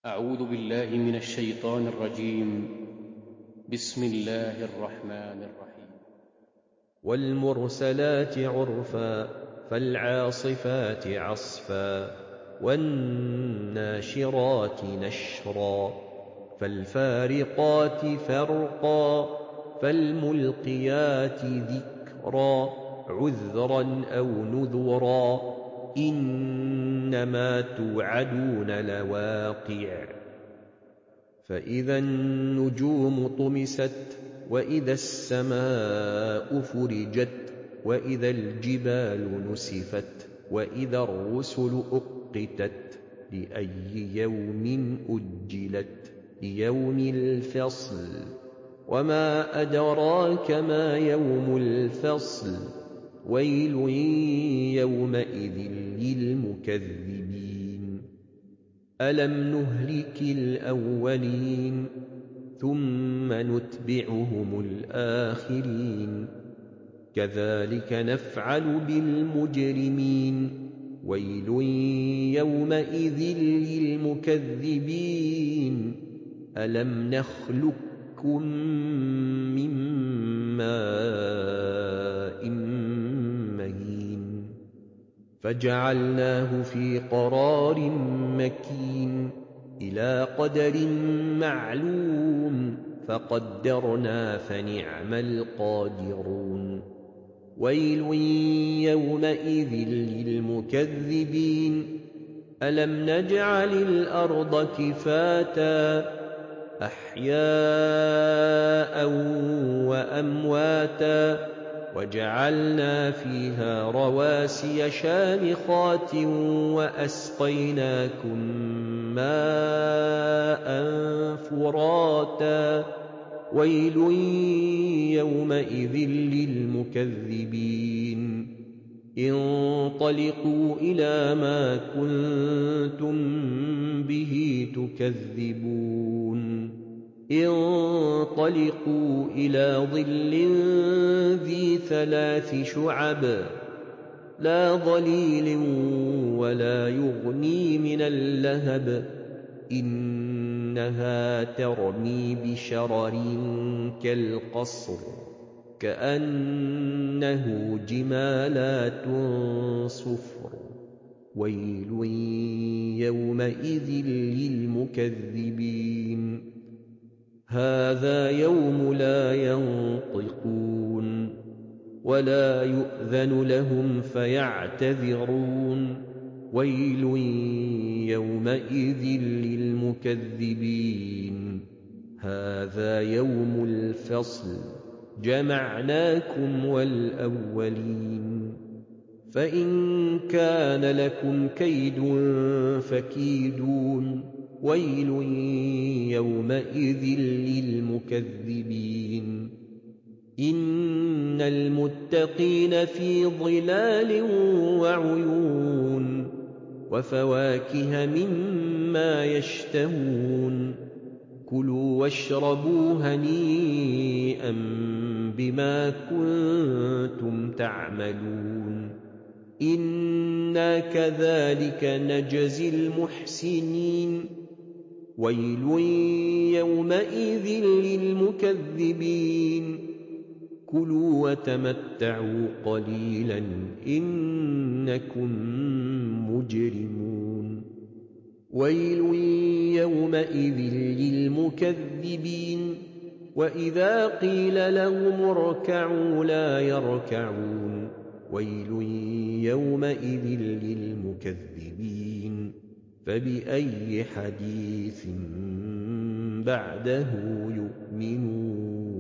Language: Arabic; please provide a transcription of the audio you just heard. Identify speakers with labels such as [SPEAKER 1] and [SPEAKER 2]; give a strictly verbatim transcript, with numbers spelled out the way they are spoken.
[SPEAKER 1] أعوذ بالله من الشيطان الرجيم. بسم الله الرحمن الرحيم.
[SPEAKER 2] والمرسلات عرفا فالعاصفات عصفا والناشرات نشرا فالفارقات فرقا فالملقيات ذكرا عذرا أو نذرا إنما توعدون لواقع فإذا النجوم طمست وإذا السماء فرجت وإذا الجبال نسفت وإذا الرسل أقتت لأي يوم أجلت ليوم الفصل وما أدراك ما يوم الفصل ويل يومئذ للمكذبين ألم نهلك الأولين ثم نتبعهم الآخرين كذلك نفعل بالمجرمين ويل يومئذ للمكذبين ألم نخلقكم من ماء مهين فجعلناه في قرار مكين إلى قدر معلوم فقدرنا فنعم القادرون ويل يومئذ للمكذبين ألم نجعل الأرض كفاتا أحياء وأمواتا وجعلنا فيها رواسي شامخات وأسقيناكم ماء فراتا ويل يومئذ للمكذبين انطلقوا إلى ما كنتم به تكذبون انطلقوا إلى ظل ذي ثلاث شعب لا ظليل ولا يغني من اللهب إنها ترمي بشرر كالقصر كأنه جمالات صفر ويل يومئذ للمكذبين هذا يوم لا ينطقون ولا يؤذن لهم فيعتذرون ويل يومئذ للمكذبين هذا يوم الفصل جمعناكم والأولين فإن كان لكم كيد فكيدون ويل يومئذ للمكذبين إن المتقين في ظلال وعيون وفواكه مما يشتهون كلوا واشربوا هنيئا بما كنتم تعملون إنا كذلك نجزي المحسنين ويل يومئذ للمكذبين كلوا وتمتعوا قليلا إنكم مجرمون ويل يومئذ للمكذبين وإذا قيل لهم اركعوا لا يركعون ويل يومئذ للمكذبين فبأي حديث بعده يؤمنون